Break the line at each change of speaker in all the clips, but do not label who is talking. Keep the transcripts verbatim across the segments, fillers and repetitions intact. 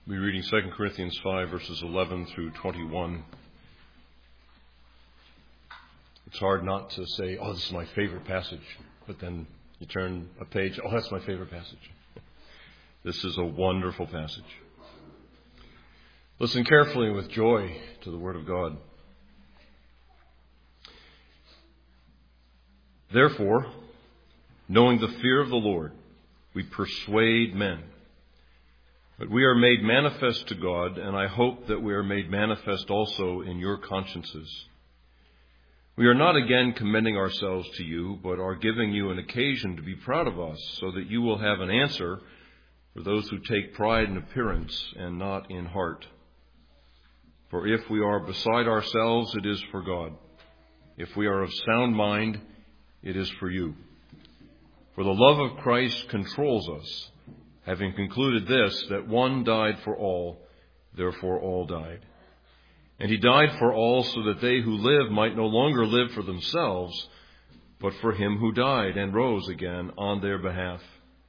We're reading Second Corinthians five, verses eleven through twenty-one. It's hard not to say, oh, this is my favorite passage. But then you turn a page, oh, that's my favorite passage. This is a wonderful passage. Listen carefully with joy to the Word of God. Therefore, knowing the fear of the Lord, we persuade men. But we are made manifest to God, and I hope that we are made manifest also in your consciences. We are not again commending ourselves to you, but are giving you an occasion to be proud of us, so that you will have an answer for those who take pride in appearance and not in heart. For if we are beside ourselves, it is for God. If we are of sound mind, it is for you. For the love of Christ controls us, having concluded this, that one died for all, therefore all died. And he died for all, so that they who live might no longer live for themselves, but for him who died and rose again on their behalf.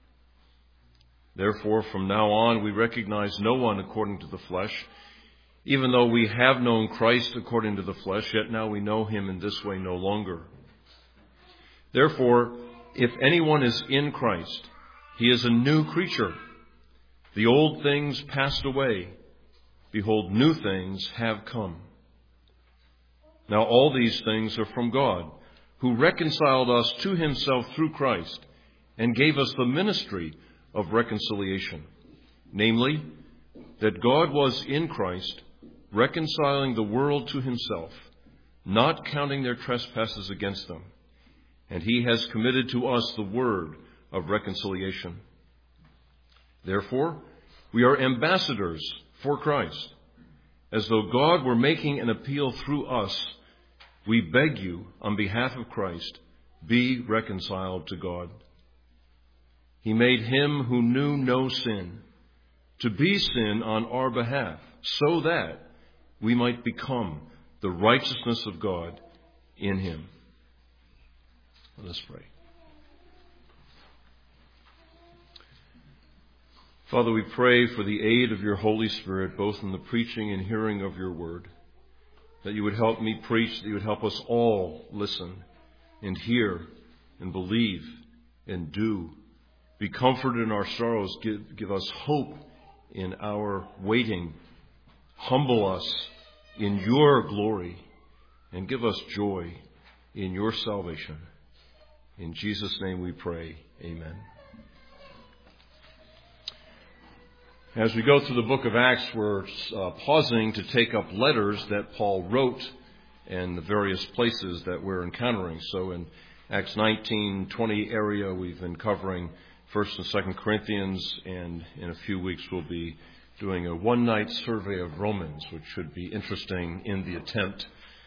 Therefore, from now on, we recognize no one according to the flesh. Even though we have known Christ according to the flesh, yet now we know him in this way no longer. Therefore, if anyone is in Christ, he is a new creature. The old things passed away. Behold, new things have come. Now all these things are from God, who reconciled us to himself through Christ, and gave us the ministry of reconciliation. Namely, that God was in Christ, reconciling the world to himself, not counting their trespasses against them. And he has committed to us the word of reconciliation. Therefore, we are ambassadors for Christ. As though God were making an appeal through us, we beg you, on behalf of Christ, be reconciled to God. He made him who knew no sin to be sin on our behalf, so that we might become the righteousness of God in him. Let us pray. Father, we pray for the aid of your Holy Spirit, both in the preaching and hearing of your word, that you would help me preach, that you would help us all listen and hear and believe and do. Be comforted in our sorrows. Give, give us hope in our waiting. Humble us in your glory and give us joy in your salvation. In Jesus' name we pray. Amen. As we go through the book of Acts, we're uh, pausing to take up letters that Paul wrote in the various places that we're encountering. So in Acts nineteen twenty area, we've been covering First and Second Corinthians, and in a few weeks we'll be doing a one-night survey of Romans, which should be interesting in the attempt.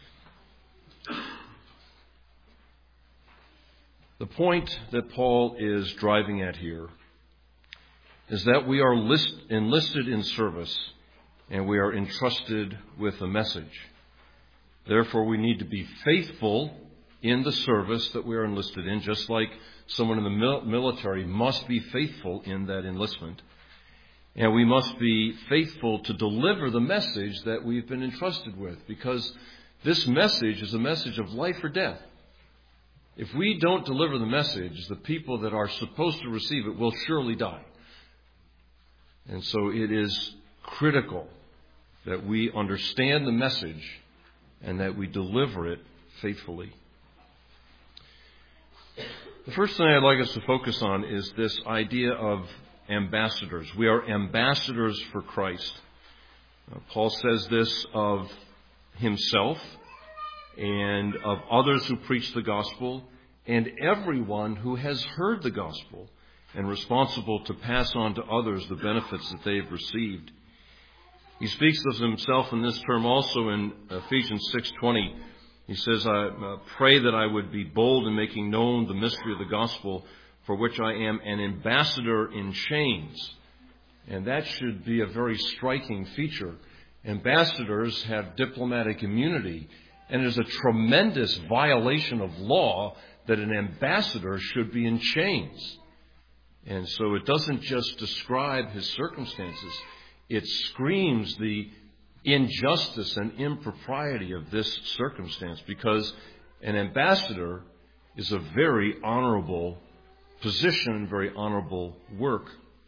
The point that Paul is driving at here is that we are list, enlisted in service, and we are entrusted with a message. Therefore, we need to be faithful in the service that we are enlisted in, just like someone in the mil- military must be faithful in that enlistment. And we must be faithful to deliver the message that we've been entrusted with, because this message is a message of life or death. If we don't deliver the message, the people that are supposed to receive it will surely die. And so it is critical that we understand the message and that we deliver it faithfully. The first thing I'd like us to focus on is this idea of ambassadors. We are ambassadors for Christ. Uh, Paul says this of himself and of others who preach the gospel and everyone who has heard the gospel and responsible to pass on to others the benefits that they've received. He speaks of himself in this term also in Ephesians six twenty. He says, I uh, pray that I would be bold in making known the mystery of the gospel, for which I am an ambassador in chains. And that should be a very striking feature. Ambassadors have diplomatic immunity, and it is a tremendous violation of law that an ambassador should be in chains. And so it doesn't just describe his circumstances. it screams the injustice and impropriety of this circumstance, because an ambassador is a very honorable position, very honorable work.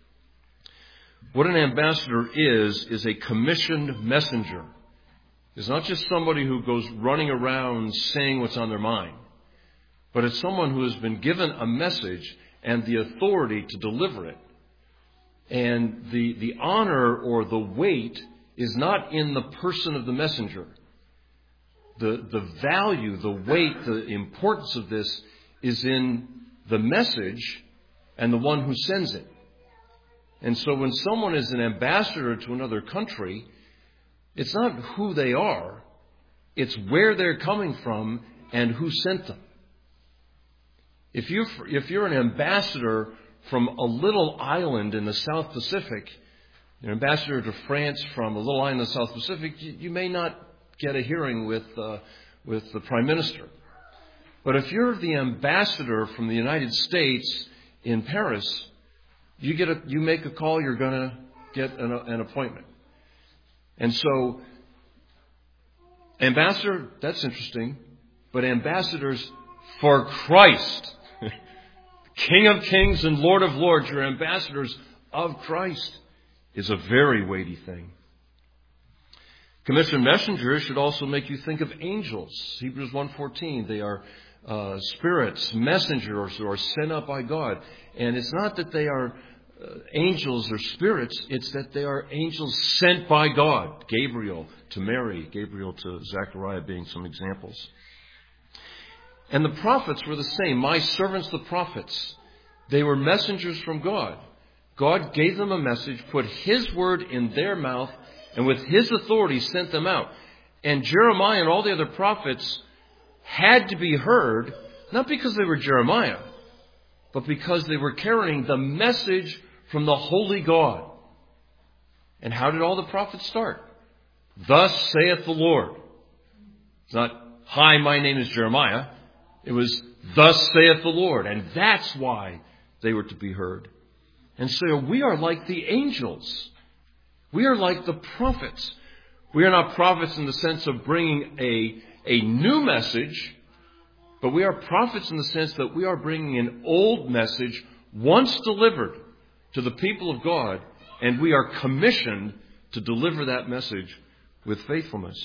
What an ambassador is, is a commissioned messenger. It's not just somebody who goes running around saying what's on their mind, but it's someone who has been given a message and the authority to deliver it. And the, the honor or the weight is not in the person of the messenger. The, the value, the weight, the importance of this is in the message and the one who sends it. And so when someone is an ambassador to another country, it's not who they are, it's where they're coming from and who sent them. If you're, if you're an ambassador from a little island in the South Pacific, an ambassador to France from a little island in the South Pacific, you, you may not get a hearing with, uh, with the Prime Minister. But if you're the ambassador from the United States in Paris, you get a, you make a call, you're going to get an, an appointment. And so, ambassador, that's interesting, but ambassadors for Christ, King of Kings and Lord of Lords, you're ambassadors of Christ, is a very weighty thing. Commissioned messengers should also make you think of angels. Hebrews one fourteen, they are uh, spirits, messengers, or sent up by God. And it's not that they are uh, angels or spirits, it's that they are angels sent by God. Gabriel to Mary, Gabriel to Zechariah being some examples. And the prophets were the same. My servants, the prophets, they were messengers from God. God gave them a message, put His word in their mouth, and with His authority sent them out. And Jeremiah and all the other prophets had to be heard, not because they were Jeremiah, but because they were carrying the message from the holy God. And how did all the prophets start? Thus saith the Lord. It's not, hi, my name is Jeremiah. It was, thus saith the Lord. And that's why they were to be heard. And so we are like the angels. We are like the prophets. We are not prophets in the sense of bringing a, a new message, but we are prophets in the sense that we are bringing an old message once delivered to the people of God, and we are commissioned to deliver that message with faithfulness.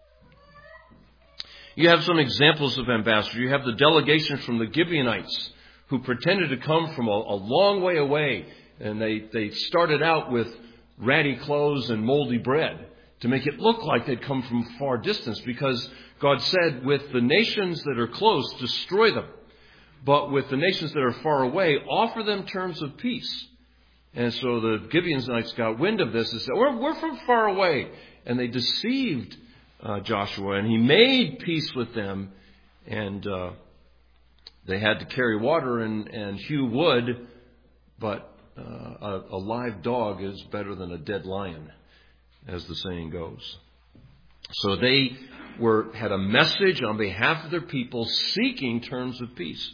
You have some examples of ambassadors. You have the delegation from the Gibeonites who pretended to come from a, a long way away, and they, they started out with ratty clothes and moldy bread to make it look like they'd come from far distance, because God said, with the nations that are close, destroy them. But with the nations that are far away, offer them terms of peace. And so the Gibeonites got wind of this and said, we're, we're from far away. And they deceived uh, Joshua, and he made peace with them. And uh, they had to carry water and, and hew wood, but uh, a, a live dog is better than a dead lion, as the saying goes. So they were had a message on behalf of their people seeking terms of peace.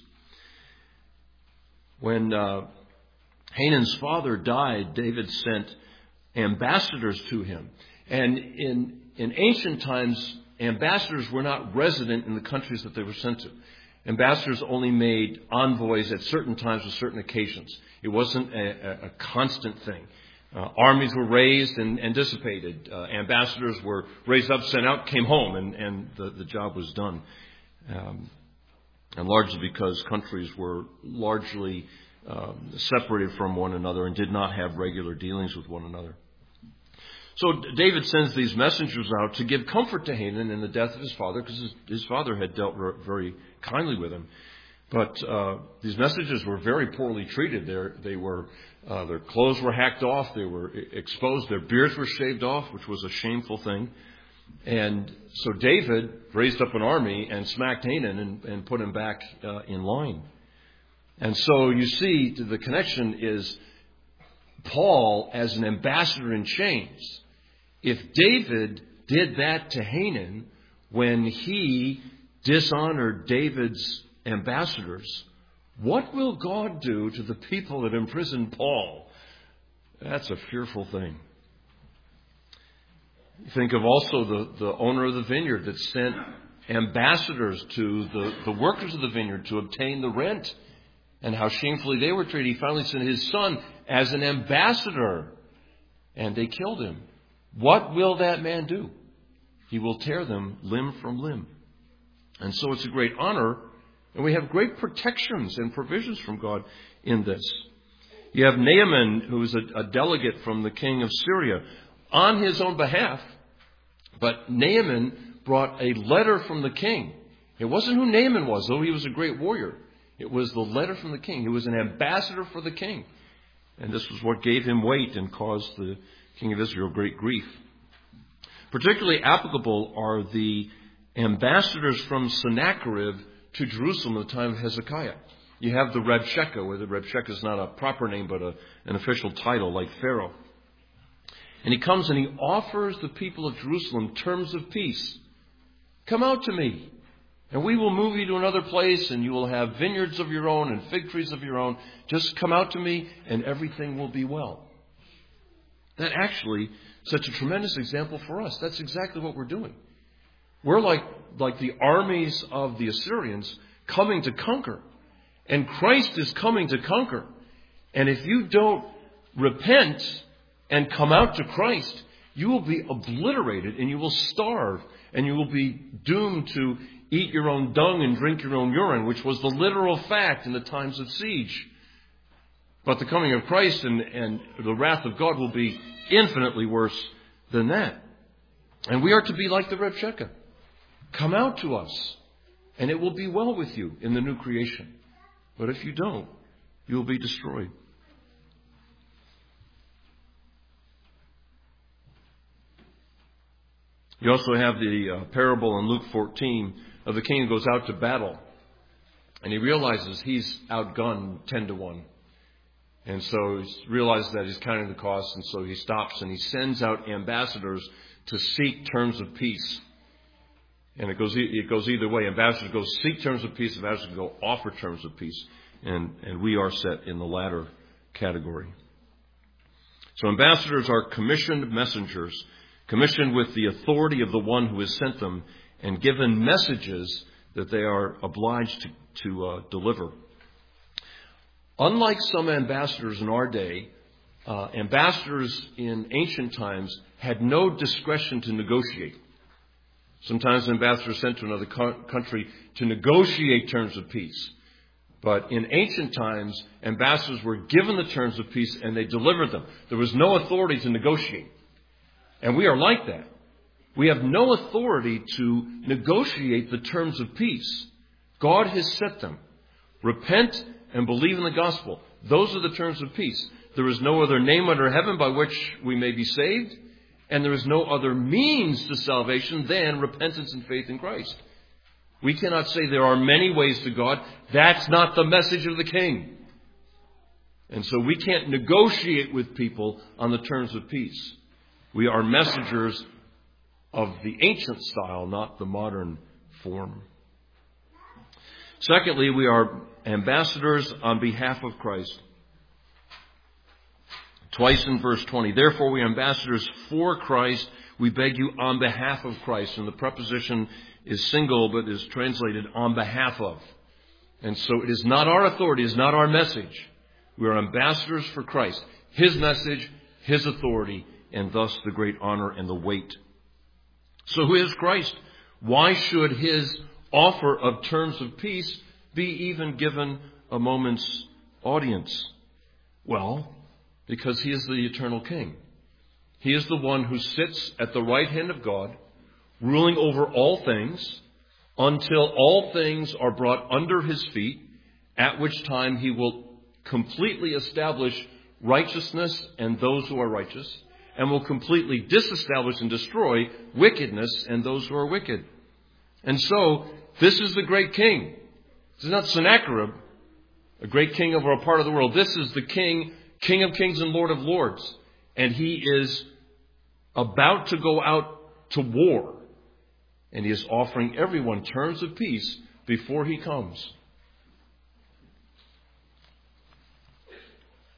When uh, Hanan's father died, David sent ambassadors to him. And in, in ancient times, ambassadors were not resident in the countries that they were sent to. Ambassadors only made envoys at certain times with certain occasions. It wasn't a, a constant thing. Uh, armies were raised and, and dissipated. Uh, ambassadors were raised up, sent out, came home, and, and the, the job was done. Um, and largely because countries were largely um, separated from one another and did not have regular dealings with one another. So David sends these messengers out to give comfort to Hanan in the death of his father, because his, his father had dealt very kindly with him. But uh, these messengers were very poorly treated. They're, they were, uh, their clothes were hacked off. They were exposed. Their beards were shaved off, which was a shameful thing. And so David raised up an army and smacked Hanan and, and put him back uh, in line. And so you see, the connection is Paul as an ambassador in chains. If David did that to Hanan when he dishonored David's ambassadors, what will God do to the people that imprisoned Paul? That's a fearful thing. Think of also the, the owner of the vineyard that sent ambassadors to the, the workers of the vineyard to obtain the rent, and how shamefully they were treated. He finally sent his son as an ambassador, and they killed him. What will that man do? He will tear them limb from limb. And so it's a great honor, and we have great protections and provisions from God in this. You have Naaman, who is a, a delegate from the king of Syria, on his own behalf. But Naaman brought a letter from the king. It wasn't who Naaman was, though he was a great warrior. It was the letter from the king. He was an ambassador for the king. And this was what gave him weight and caused the king of Israel great grief. Particularly applicable are the ambassadors from Sennacherib to Jerusalem at the time of Hezekiah. You have the Rabshakeh, where the Rabshakeh is not a proper name, but a, an official title like Pharaoh. And he comes and he offers the people of Jerusalem terms of peace. Come out to me, and we will move you to another place, and you will have vineyards of your own and fig trees of your own. Just come out to me, and everything will be well. That actually sets a tremendous example for us. That's exactly what we're doing. We're like, like the armies of the Assyrians coming to conquer. And Christ is coming to conquer. And if you don't repent and come out to Christ, you will be obliterated and you will starve and you will be doomed to eat your own dung and drink your own urine, which was the literal fact in the times of siege. But the coming of Christ and, and the wrath of God will be infinitely worse than that. And we are to be like the Rabshakeh. Come out to us, and it will be well with you in the new creation. But if you don't, you will be destroyed. You also have the uh, parable in Luke fourteen of the king who goes out to battle. And he realizes he's outgunned ten to one. And so he realizes that he's counting the costs, and so he stops and he sends out ambassadors to seek terms of peace. And it goes it goes either way. Ambassadors go seek terms of peace, ambassadors go offer terms of peace. And, and we are set in the latter category. So ambassadors are commissioned messengers, commissioned with the authority of the one who has sent them, and given messages that they are obliged to, to uh, deliver. Unlike some ambassadors in our day, uh, ambassadors in ancient times had no discretion to negotiate. Sometimes ambassadors sent to another co- country to negotiate terms of peace. But in ancient times, ambassadors were given the terms of peace and they delivered them. There was no authority to negotiate. And we are like that. We have no authority to negotiate the terms of peace. God has set them. Repent and believe in the gospel. Those are the terms of peace. There is no other name under heaven by which we may be saved. And there is no other means to salvation than repentance and faith in Christ. We cannot say there are many ways to God. That's not the message of the King. And so we can't negotiate with people on the terms of peace. We are messengers of the ancient style, not the modern form. Secondly, we are ambassadors on behalf of Christ. Twice in verse twenty, therefore we are ambassadors for Christ. We beg you on behalf of Christ. And the preposition is single, but is translated on behalf of. And so it is not our authority, it is not our message. We are ambassadors for Christ. His message, His authority, and thus the great honor and the weight. So who is Christ? Why should His offer of terms of peace be even given a moment's audience? Well, because He is the eternal King. He is the one who sits at the right hand of God, ruling over all things, until all things are brought under His feet, at which time He will completely establish righteousness and those who are righteous, and will completely disestablish and destroy wickedness and those who are wicked. And so, this is the great King. This is not Sennacherib, a great king over a part of the world. This is the King, King of kings and Lord of lords. And He is about to go out to war. And He is offering everyone terms of peace before He comes.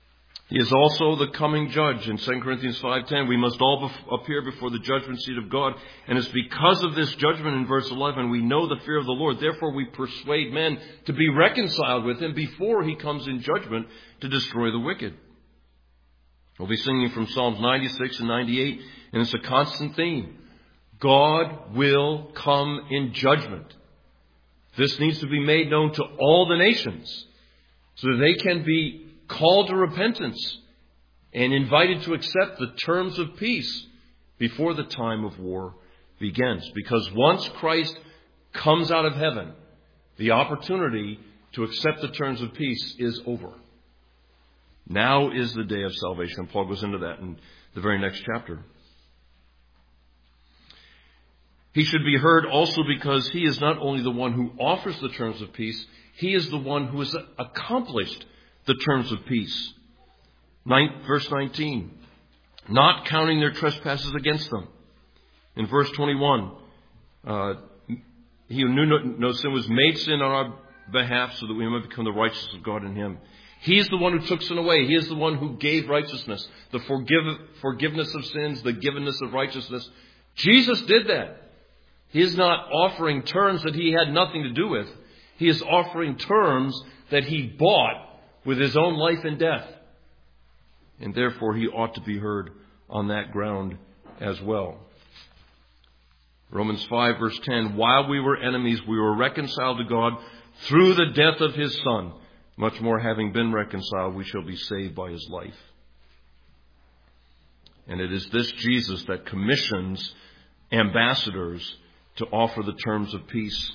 He is also the coming judge. In Second Corinthians five ten, we must all bef- appear before the judgment seat of God. And it's because of this judgment in verse eleven, we know the fear of the Lord. Therefore, we persuade men to be reconciled with him before he comes in judgment to destroy the wicked. We'll be singing from Psalms ninety-six and ninety-eight, and it's a constant theme. God will come in judgment. This needs to be made known to all the nations so that they can be called to repentance and invited to accept the terms of peace before the time of war begins. Because once Christ comes out of heaven, the opportunity to accept the terms of peace is over. Now is the day of salvation. Paul goes into that in the very next chapter. He should be heard also because he is not only the one who offers the terms of peace, he is the one who has accomplished the terms of peace. Ninth, verse nineteen, not counting their trespasses against them. In verse twenty-one, uh, he who knew no, no sin was made sin on our behalf so that we might become the righteousness of God in him. He is the one who took sin away. He is the one who gave righteousness, the forgive, forgiveness of sins, the givenness of righteousness. Jesus did that. He is not offering terms that he had nothing to do with. He is offering terms that he bought with his own life and death. And therefore he ought to be heard on that ground as well. Romans five verse ten, while we were enemies, we were reconciled to God through the death of his Son. Much more, having been reconciled, we shall be saved by his life. And it is this Jesus that commissions ambassadors to offer the terms of peace.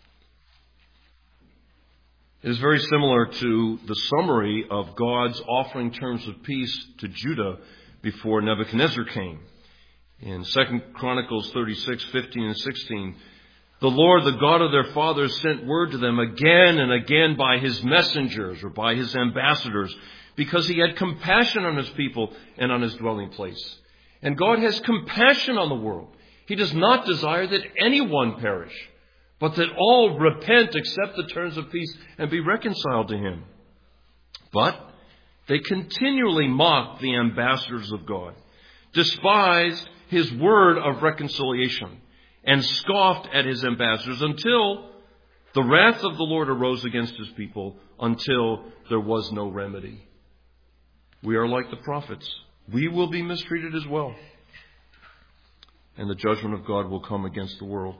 It is very similar to the summary of God's offering terms of peace to Judah before Nebuchadnezzar came. In Second Chronicles thirty-six, fifteen and sixteen, the Lord, the God of their fathers, sent word to them again and again by his messengers or by his ambassadors, because he had compassion on his people and on his dwelling place. And God has compassion on the world. He does not desire that anyone perish, but that all repent, accept the terms of peace, and be reconciled to him. But they continually mocked the ambassadors of God, despised his word of reconciliation, and scoffed at his ambassadors until the wrath of the Lord arose against his people, until there was no remedy. We are like the prophets. We will be mistreated as well. And the judgment of God will come against the world.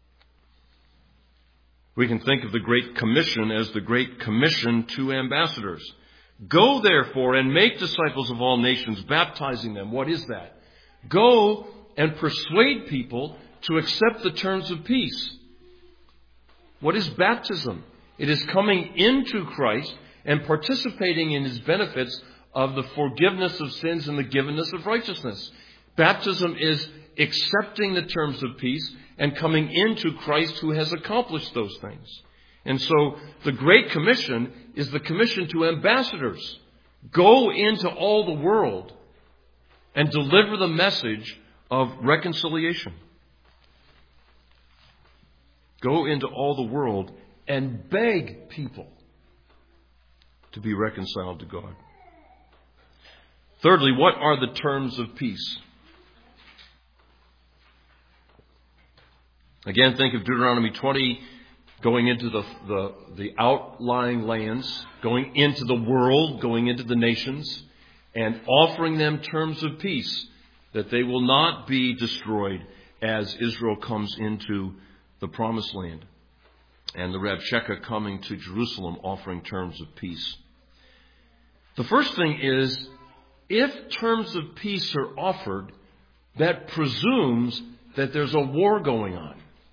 We can think of the Great Commission as the Great Commission to ambassadors. Go, therefore, and make disciples of all nations, baptizing them. What is that? Go and persuade people to accept the terms of peace. What is baptism? It is coming into Christ and participating in his benefits of the forgiveness of sins and the givenness of righteousness. Baptism is accepting the terms of peace and coming into Christ who has accomplished those things. And so the Great Commission is the commission to ambassadors. Go into all the world and deliver the message of reconciliation. Go into all the world and beg people to be reconciled to God. Thirdly, what are the terms of peace? Again, think of Deuteronomy twenty, going into the, the, the outlying lands, going into the world, going into the nations, and offering them terms of peace, that they will not be destroyed as Israel comes into the promised land. And the Rabshakeh coming to Jerusalem offering terms of peace. The first thing is, if terms of peace are offered, that presumes that there's a war going on.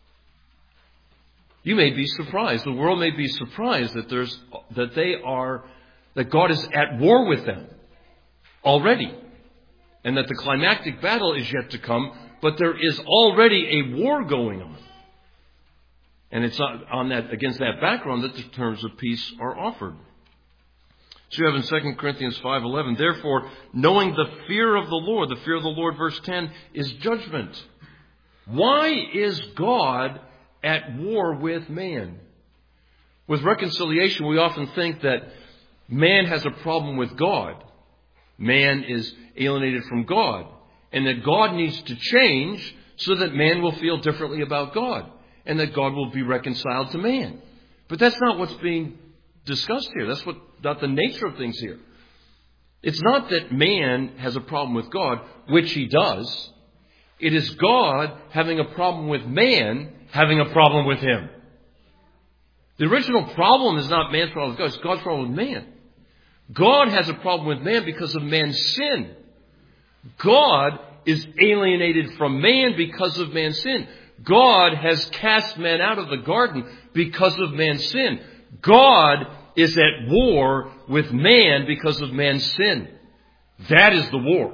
You may be surprised. The world may be surprised that there's that they are that God is at war with them already, and that the climactic battle is yet to come. But there is already a war going on, and it's on that against that background that the terms of peace are offered. So you have in Second Corinthians five eleven, therefore, knowing the fear of the Lord, the fear of the Lord, verse ten, is judgment. Why is God at war with man? With reconciliation, we often think that man has a problem with God. Man is alienated from God, and that God needs to change so that man will feel differently about God, and that God will be reconciled to man. But that's not what's being discussed here. That's what, not the nature of things here. It's not that man has a problem with God, which he does. It is God having a problem with man having a problem with him. The original problem is not man's problem with God, it's God's problem with man. God has a problem with man because of man's sin. God is alienated from man because of man's sin. God has cast man out of the garden because of man's sin. God is at war with man because of man's sin. That is the war.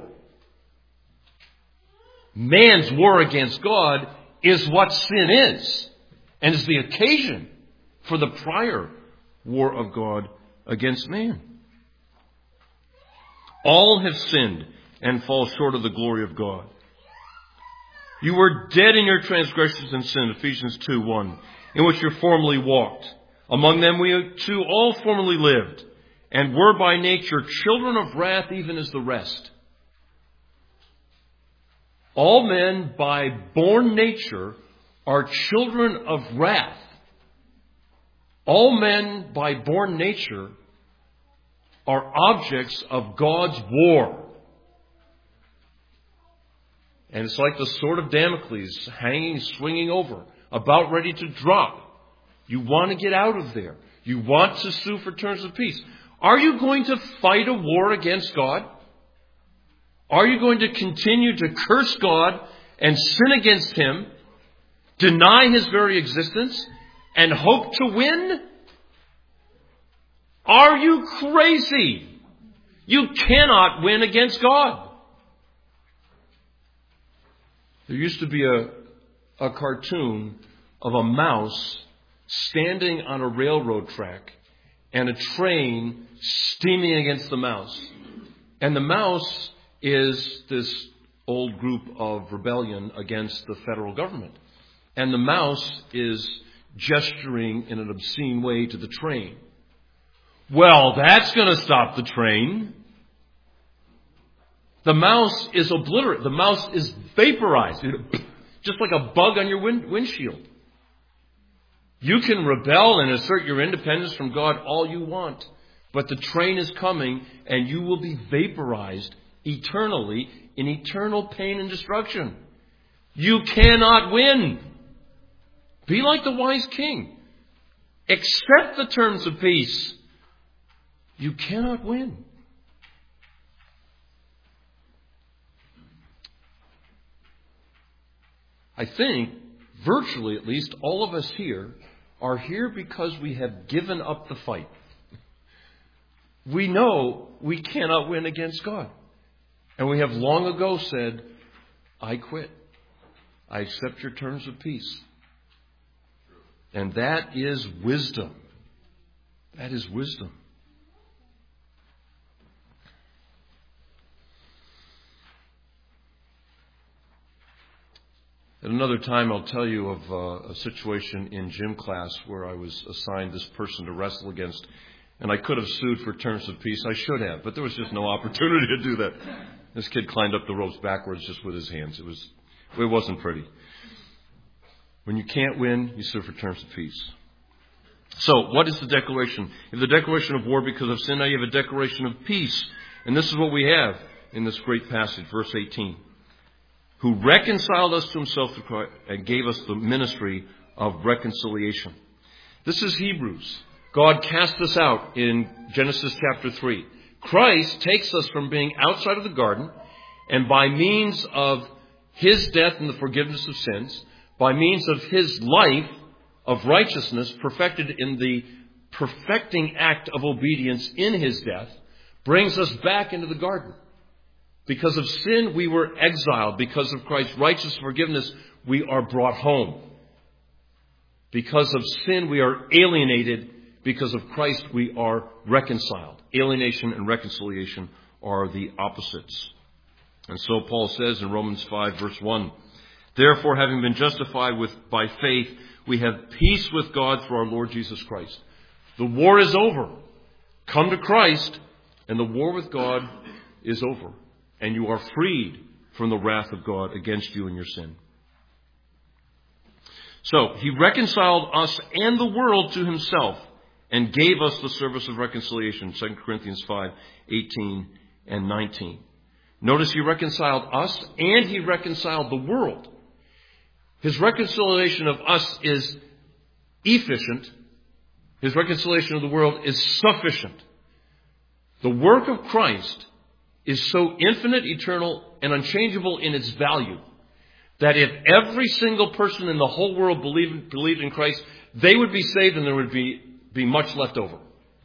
Man's war against God is what sin is, and is the occasion for the prior war of God against man. All have sinned and fall short of the glory of God. You were dead in your transgressions and sin, Ephesians two one, in which you formerly walked. Among them we too all formerly lived, and were by nature children of wrath, even as the rest. All men by born nature are children of wrath. All men by born nature are objects of God's war. And it's like the sword of Damocles hanging, swinging over, about ready to drop. You want to get out of there. You want to sue for terms of peace. Are you going to fight a war against God? Are you going to continue to curse God and sin against Him, deny His very existence, and hope to win? Are you crazy? You cannot win against God. There used to be a, a cartoon of a mouse standing on a railroad track and a train steaming against the mouse. And the mouse is this old group of rebellion against the federal government. And the mouse is gesturing in an obscene way to the train. Well, that's going to stop the train. The mouse is obliterated. The mouse is vaporized, just like a bug on your wind- windshield. You can rebel and assert your independence from God all you want, but the train is coming and you will be vaporized eternally in eternal pain and destruction. You cannot win. Be like the wise king. Accept the terms of peace. You cannot win. I think, virtually at least, all of us here are here because we have given up the fight. We know we cannot win against God. And we have long ago said, I quit. I accept your terms of peace. And that is wisdom. That is wisdom. At another time, I'll tell you of uh, a situation in gym class where I was assigned this person to wrestle against, and I could have sued for terms of peace. I should have, but there was just no opportunity to do that. This kid climbed up the ropes backwards just with his hands. It was, it wasn't pretty. When you can't win, you sue for terms of peace. So, what is the declaration? You have the declaration of war because of sin. Now you have a declaration of peace. And this is what we have in this great passage, verse eighteen. Who reconciled us to himself through Christ and gave us the ministry of reconciliation. This is Hebrews. God cast us out in Genesis chapter three. Christ takes us from being outside of the garden, and by means of His death and the forgiveness of sins, by means of His life of righteousness perfected in the perfecting act of obedience in His death, brings us back into the garden. Because of sin, we were exiled. Because of Christ's righteous forgiveness, we are brought home. Because of sin, we are alienated. Because of Christ, we are reconciled. Alienation and reconciliation are the opposites. And so Paul says in Romans five, verse one, therefore, having been justified with by faith, we have peace with God through our Lord Jesus Christ. The war is over. Come to Christ, and the war with God is over, and you are freed from the wrath of God against you and your sin. So, he reconciled us and the world to himself and gave us the service of reconciliation, Second Corinthians five, eighteen and nineteen. Notice he reconciled us and he reconciled the world. His reconciliation of us is efficient. His reconciliation of the world is sufficient. The work of Christ is so infinite, eternal, and unchangeable in its value that if every single person in the whole world believed, believed in Christ, they would be saved and there would be, be much left over.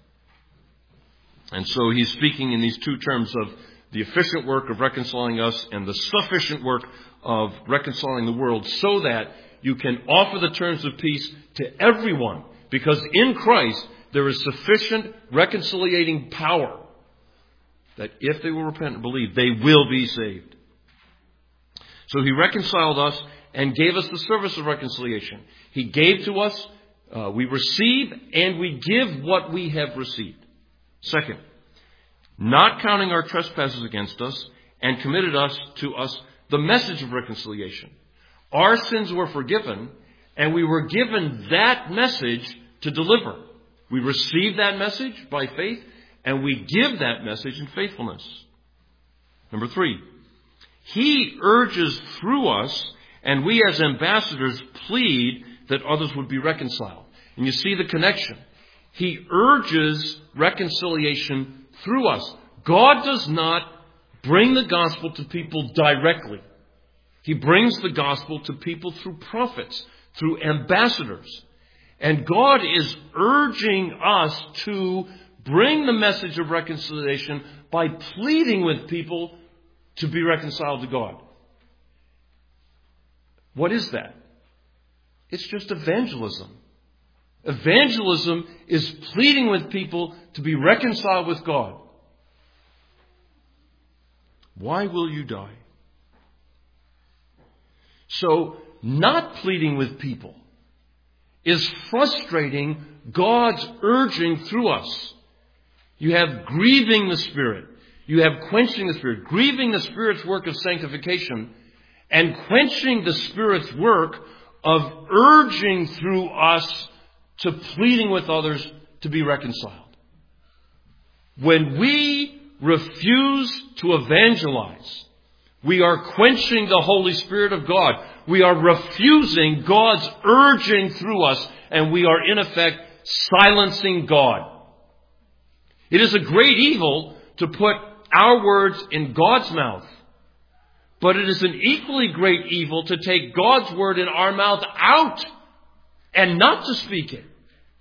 And so he's speaking in these two terms of the efficient work of reconciling us and the sufficient work of reconciling the world, so that you can offer the terms of peace to everyone. Because in Christ, there is sufficient reconciliating power that if they will repent and believe, they will be saved. So he reconciled us and gave us the service of reconciliation. He gave to us, uh, we receive, and we give what we have received. Second, not counting our trespasses against us, and committed us to us the message of reconciliation. Our sins were forgiven, and we were given that message to deliver. We receive that message by faith, and we give that message in faithfulness. Number three, he urges through us, and we as ambassadors plead that others would be reconciled. And you see the connection. He urges reconciliation through us. God does not bring the gospel to people directly. He brings the gospel to people through prophets, through ambassadors. And God is urging us to bring the message of reconciliation by pleading with people to be reconciled to God. What is that? It's just evangelism. Evangelism is pleading with people to be reconciled with God. Why will you die? So, not pleading with people is frustrating God's urging through us. You have grieving the Spirit. You have quenching the Spirit. Grieving the Spirit's work of sanctification and quenching the Spirit's work of urging through us to pleading with others to be reconciled. When we refuse to evangelize, we are quenching the Holy Spirit of God. We are refusing God's urging through us, and we are in effect silencing God. It is a great evil to put our words in God's mouth, but it is an equally great evil to take God's word in our mouth out and not to speak it.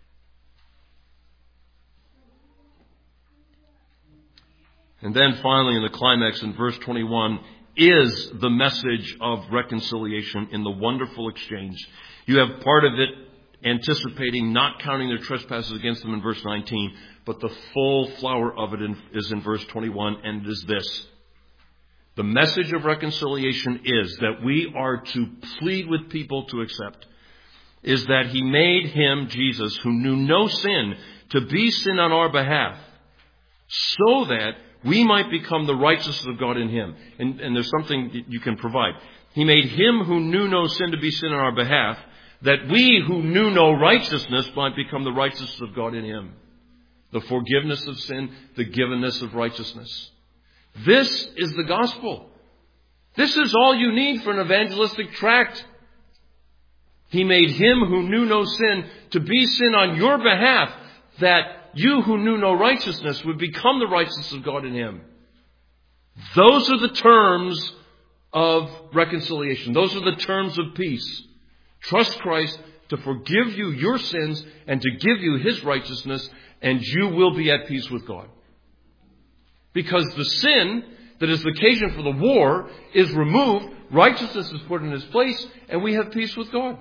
And then finally, in the climax in verse twenty-one, is the message of reconciliation in the wonderful exchange. You have part of it anticipating not counting their trespasses against them in verse nineteen, but the full flower of it is in verse twenty-one, and it is this. The message of reconciliation is that we are to plead with people to accept, is that he made him, Jesus, who knew no sin, to be sin on our behalf, so that we might become the righteousness of God in him. And, and there's something you can provide. He made him who knew no sin to be sin on our behalf, that we who knew no righteousness might become the righteousness of God in him. The forgiveness of sin, the givenness of righteousness. This is the gospel. This is all you need for an evangelistic tract. He made him who knew no sin to be sin on your behalf, that you who knew no righteousness would become the righteousness of God in him. Those are the terms of reconciliation. Those are the terms of peace. Trust Christ to forgive you your sins and to give you his righteousness, and you will be at peace with God. Because the sin that is the occasion for the war is removed, righteousness is put in its place, and we have peace with God.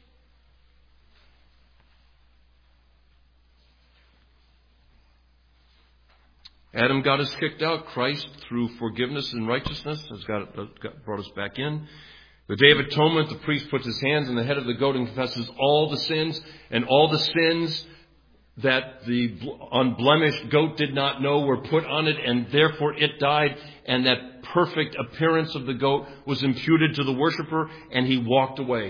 Adam got us kicked out. Christ, through forgiveness and righteousness, has got, got brought us back in. The Day of Atonement, the priest puts his hands on the head of the goat and confesses all the sins, and all the sins that the unblemished goat did not know were put on it, and therefore it died, and that perfect appearance of the goat was imputed to the worshiper, and he walked away.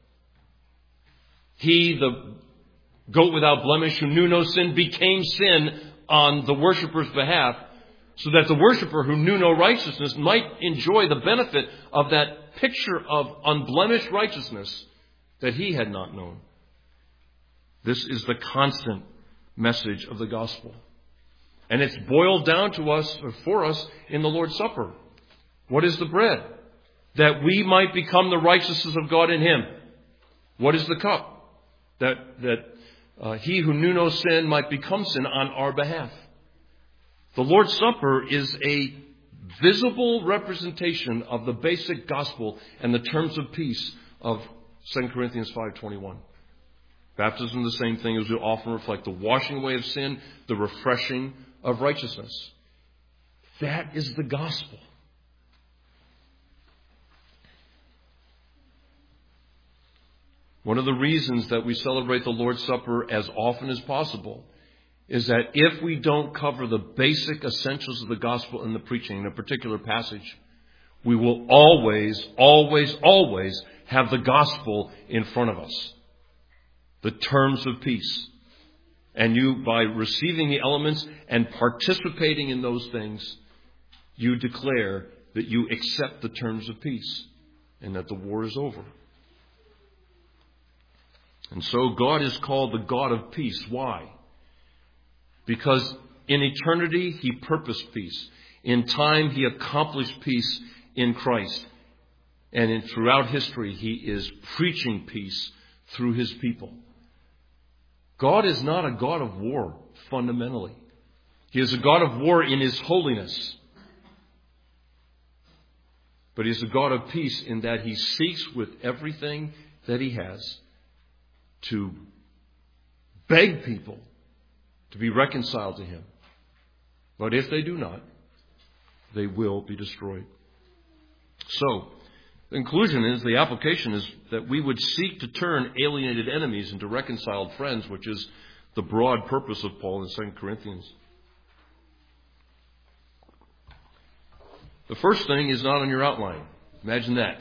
He, the goat without blemish, who knew no sin, became sin on the worshiper's behalf, so that the worshiper who knew no righteousness might enjoy the benefit of that picture of unblemished righteousness that he had not known. This is the constant message of the gospel. And it's boiled down to us, or for us, in the Lord's Supper. What is the bread? That we might become the righteousness of God in Him. What is the cup? That, that uh, He who knew no sin might become sin on our behalf. The Lord's Supper is a visible representation of the basic gospel and the terms of peace of Second Corinthians five twenty-one. Baptism is the same thing as we often reflect the washing away of sin, the refreshing of righteousness. That is the gospel. One of the reasons that we celebrate the Lord's Supper as often as possible is that if we don't cover the basic essentials of the gospel in the preaching in a particular passage, we will always, always, always have the gospel in front of us. The terms of peace. And you, by receiving the elements and participating in those things, you declare that you accept the terms of peace and that the war is over. And so God is called the God of peace. Why? Because in eternity He purposed peace. In time He accomplished peace in Christ. And in, throughout history He is preaching peace through His people. God is not a God of war, fundamentally. He is a God of war in His holiness. But He is a God of peace in that He seeks with everything that He has to beg people to be reconciled to Him. But if they do not, they will be destroyed. So, the conclusion is, the application is that we would seek to turn alienated enemies into reconciled friends, which is the broad purpose of Paul in Second Corinthians. The first thing is not on your outline. Imagine that.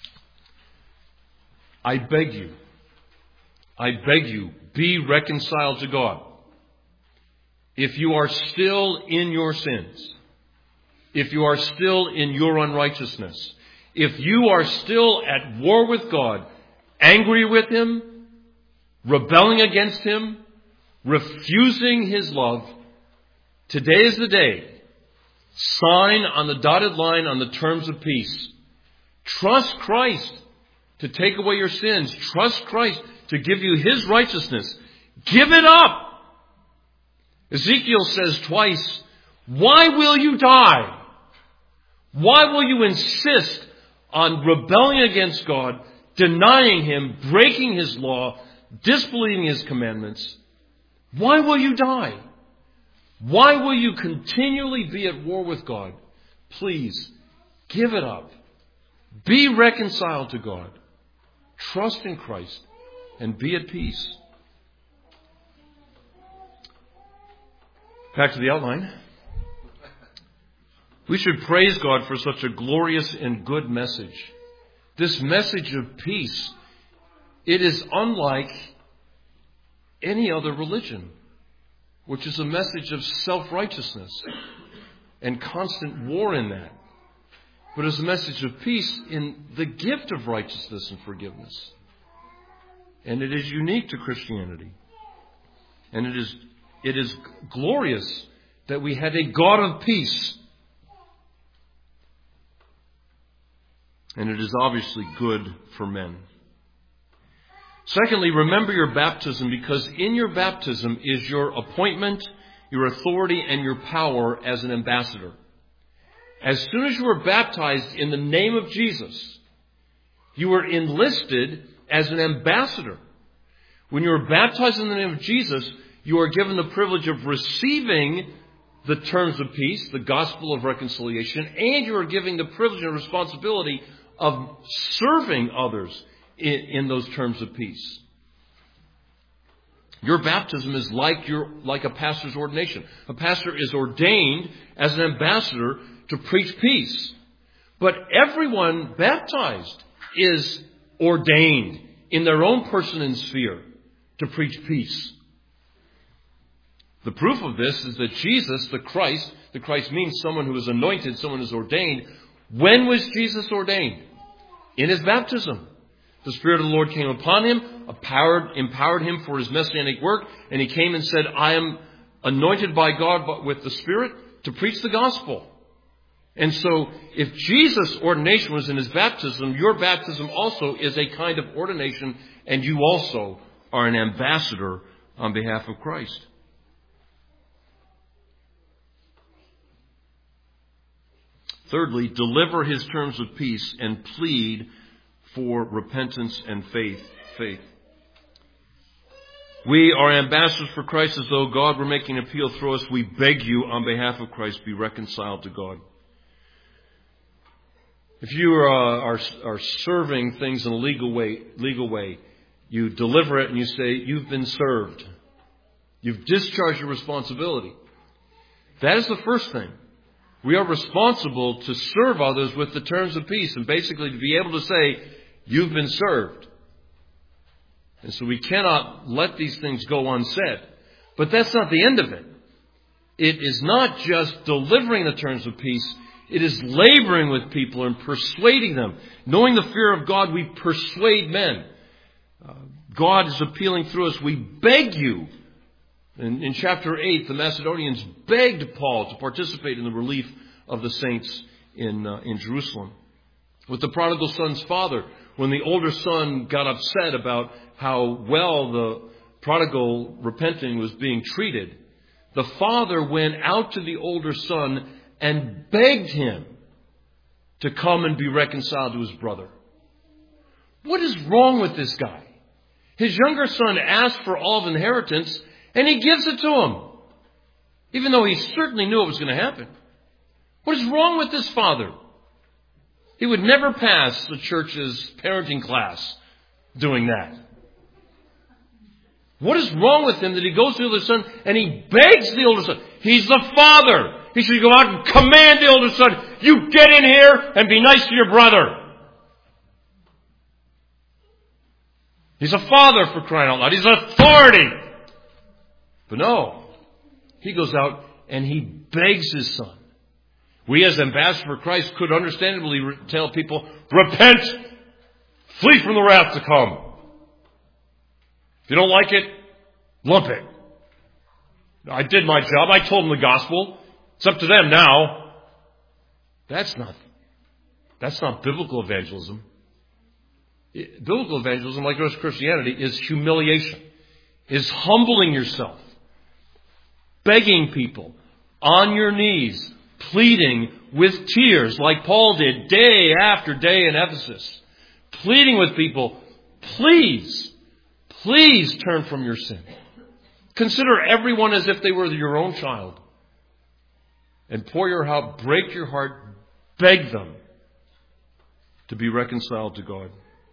I beg you, I beg you, be reconciled to God. If you are still in your sins, if you are still in your unrighteousness, if you are still at war with God, angry with Him, rebelling against Him, refusing His love, today is the day. Sign on the dotted line on the terms of peace. Trust Christ to take away your sins. Trust Christ to give you His righteousness. Give it up. Ezekiel says twice, why will you die? Why will you insist on rebelling against God, denying Him, breaking His law, disbelieving His commandments? Why will you die? Why will you continually be at war with God? Please, give it up. Be reconciled to God. Trust in Christ and be at peace. Back to the outline. We should praise God for such a glorious and good message. This message of peace, it is unlike any other religion, which is a message of self-righteousness and constant war in that. But it's a message of peace in the gift of righteousness and forgiveness. And it is unique to Christianity. And it is, it is glorious that we have a God of peace. And it is obviously good for men. Secondly, remember your baptism, because in your baptism is your appointment, your authority, and your power as an ambassador. As soon as you are baptized in the name of Jesus, you are enlisted as an ambassador. When you are baptized in the name of Jesus, you are given the privilege of receiving the terms of peace, the gospel of reconciliation, and you are given the privilege and responsibility of serving others in, in those terms of peace. Your baptism is like your like a pastor's ordination. A pastor is ordained as an ambassador to preach peace. But everyone baptized is ordained in their own person and sphere to preach peace. The proof of this is that Jesus, the Christ, the Christ means someone who is anointed, someone who is ordained. When was Jesus ordained? In his baptism. The Spirit of the Lord came upon him, empowered, empowered him for his messianic work, and he came and said, I am anointed by God with the Spirit to preach the gospel. And so, if Jesus' ordination was in his baptism, your baptism also is a kind of ordination, and you also are an ambassador on behalf of Christ. Thirdly, deliver his terms of peace and plead for repentance and faith. Faith. We are ambassadors for Christ as though God were making an appeal through us. We beg you on behalf of Christ, be reconciled to God. If you are, are, are serving things in a legal way, legal way, you deliver it and you say, you've been served. You've discharged your responsibility. That is the first thing. We are responsible to serve others with the terms of peace and basically to be able to say, you've been served. And so we cannot let these things go unsaid. But that's not the end of it. It is not just delivering the terms of peace. It is laboring with people and persuading them. Knowing the fear of God, we persuade men. Uh, God is appealing through us. We beg you. In, in chapter eight, the Macedonians begged Paul to participate in the relief of the saints in, uh, in Jerusalem. With the prodigal son's father, when the older son got upset about how well the prodigal repenting was being treated, the father went out to the older son and begged him to come and be reconciled to his brother. What is wrong with this guy? His younger son asked for all of inheritance, and he gives it to him, even though he certainly knew it was going to happen. What is wrong with this father? He would never pass the church's parenting class doing that. What is wrong with him that he goes to the older son and he begs the older son? He's the father. He should go out and command the older son, you get in here and be nice to your brother. He's a father, for crying out loud. He's authority. But no, he goes out and he begs his son. We as ambassadors for Christ could understandably tell people, repent, flee from the wrath to come. If you don't like it, lump it. I did my job. I told them the gospel. It's up to them now. That's not, that's not biblical evangelism. Biblical evangelism, like the rest of Christianity, is humiliation, is humbling yourself, begging people on your knees, pleading with tears like Paul did day after day in Ephesus, pleading with people, please, please turn from your sin. Consider everyone as if they were your own child. And pour your heart, break your heart, beg them to be reconciled to God.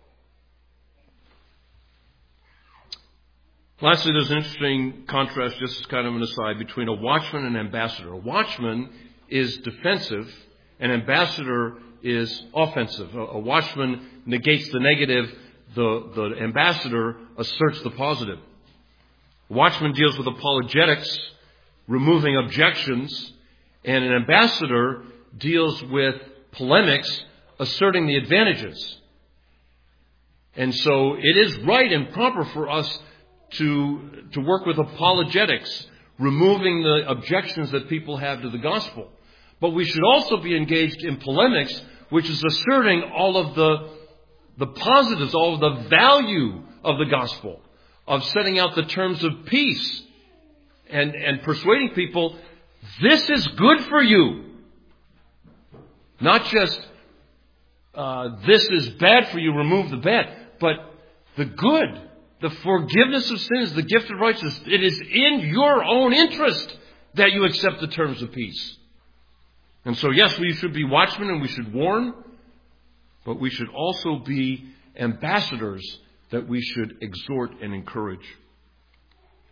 Lastly, there's an interesting contrast, just as kind of an aside, between a watchman and an ambassador. A watchman is defensive, an ambassador is offensive. A, a watchman negates the negative, the, the ambassador asserts the positive. A watchman deals with apologetics, removing objections, and an ambassador deals with polemics, asserting the advantages. And so it is right and proper for us to, to work with apologetics, removing the objections that people have to the gospel. But we should also be engaged in polemics, which is asserting all of the, the positives, all of the value of the gospel, of setting out the terms of peace and, and persuading people, this is good for you. Not just, uh, this is bad for you, remove the bad, but the good, the forgiveness of sins, the gift of righteousness. It is in your own interest that you accept the terms of peace. And so, yes, we should be watchmen and we should warn, but we should also be ambassadors that we should exhort and encourage.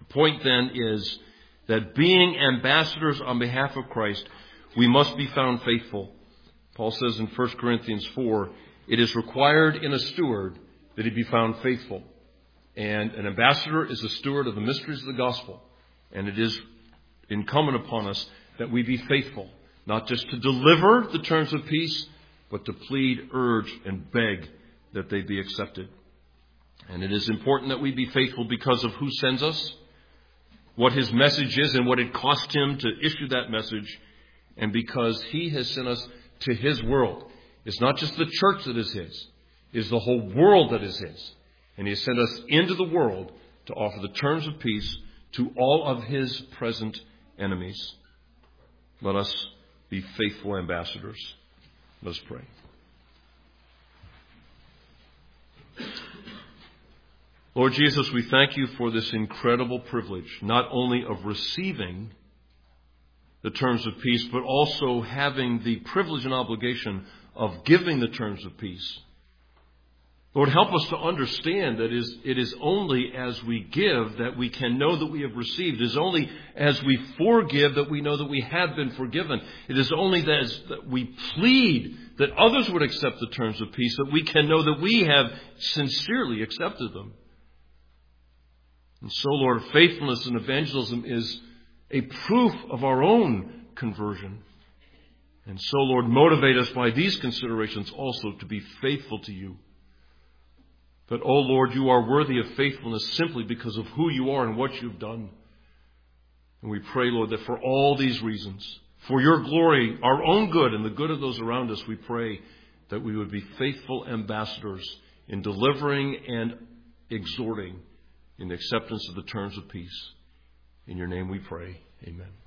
The point then is that being ambassadors on behalf of Christ, we must be found faithful. Paul says in First Corinthians four, it is required in a steward that he be found faithful. And an ambassador is a steward of the mysteries of the gospel. And it is incumbent upon us that we be faithful, not just to deliver the terms of peace, but to plead, urge, and beg that they be accepted. And it is important that we be faithful because of who sends us, what his message is, and what it cost him to issue that message, and because he has sent us to his world. It's not just the church that is his. It is the whole world that is his. And he has sent us into the world to offer the terms of peace to all of his present enemies. Let us be faithful ambassadors. Let us pray. Lord Jesus, we thank you for this incredible privilege, not only of receiving the terms of peace, but also having the privilege and obligation of giving the terms of peace. Lord, help us to understand that it is only as we give that we can know that we have received. It is only as we forgive that we know that we have been forgiven. It is only as we plead that others would accept the terms of peace that we can know that we have sincerely accepted them. And so, Lord, faithfulness in evangelism is a proof of our own conversion. And so, Lord, motivate us by these considerations also to be faithful to you. But, oh Lord, you are worthy of faithfulness simply because of who you are and what you've done. And we pray, Lord, that for all these reasons, for your glory, our own good, and the good of those around us, we pray that we would be faithful ambassadors in delivering and exhorting in the acceptance of the terms of peace. In your name we pray. Amen.